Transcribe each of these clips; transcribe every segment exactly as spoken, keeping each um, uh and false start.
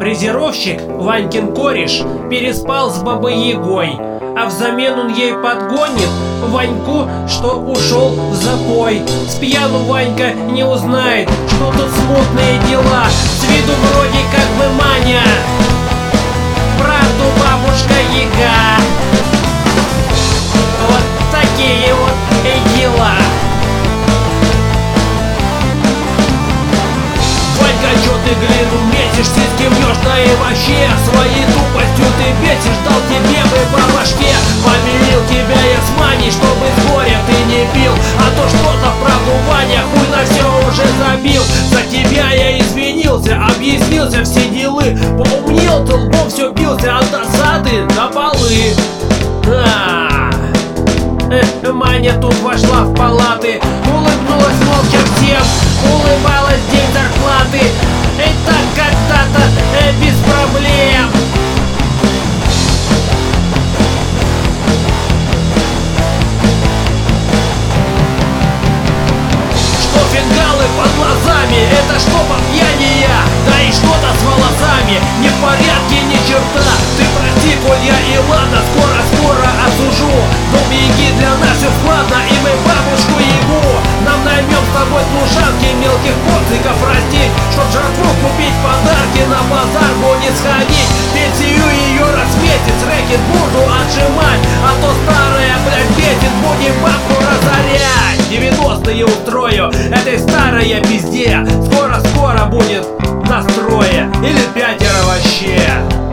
Фрезеровщик, Ванькин кореш, переспал с Бабой-Ягой, а взамен он ей подгонит Ваньку, что ушел в запой. С пьяну Ванька не узнает, что тут смутные дела. С виду вроде как бы Маня, правду бабушка Яга. Вот такие вот и дела. Ванька, чё ты глину месишь, сиськи мнешь, да и вообще своей тупостью ты бесишь. Дал тебе бы по башке, помирил тебя я с Маней, чтобы с горя ты не пил. А то что-то правду Ваня хуй на все уже забил. За тебя я извинился, объяснился все делы. Поумнел, ты лбом все бился от досады на полы. А -а -а. Маня тут вошла в палаты, улыбнулась молча всем, улыбалась день зарплаты. И так когда-то э, без проблем. Что фингалы под глазами, это что по пьяни я? Да и что-то с волосами, не в порядке ни черта. Ты прости, коль я и ладно, скоро-скоро осужу. Дом Яги для нас все складно, и мы бабушку Ягу нам наймем с тобой служанки мелких порциков растить, чтоб жратву купить, подарки на базар будет сходить. Пенсию ее разметить, рэкет буду отжимать, а то старая, блядь, бесит, будем бабку разорять. девяностые устрою этой старой пизде, скоро-скоро будет настрое, или пятеро вообще.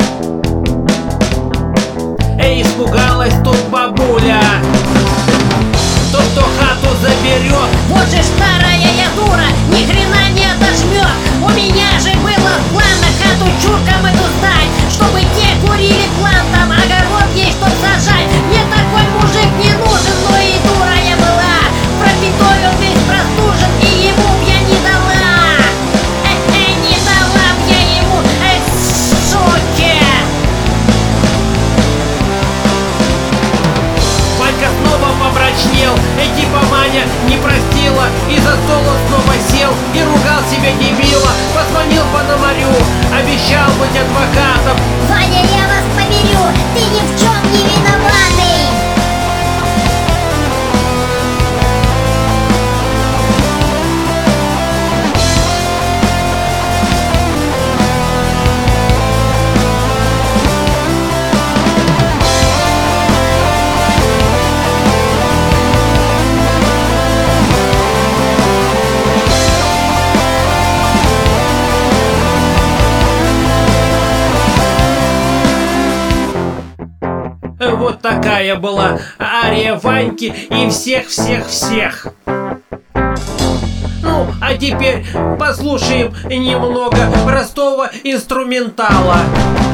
Эй, испугалась тут бабуля, тот, кто хату заберет. Вот же старая я дура, ни хрена не отожмет. У меня же было в планах хату чуркам эту сдать, чтобы те курили план, там огород есть, чтоб сажать. Мне такой мужик не нужен, но и дура я была. Пропитой он весь простужен, и ему б я не дала. Э-э, не дала б я ему, э, суке. Ванька снова помрачнел, и типа Маня не простила, и за стол он снова сел и ругал себя дебила. Позвонил Пономарю, обещал быть адвокатом. Ваня, я вас помирю, ты ни в чем не виноватый. Вот такая была ария Ваньки и всех-всех-всех. Ну, а теперь послушаем немного простого инструментала.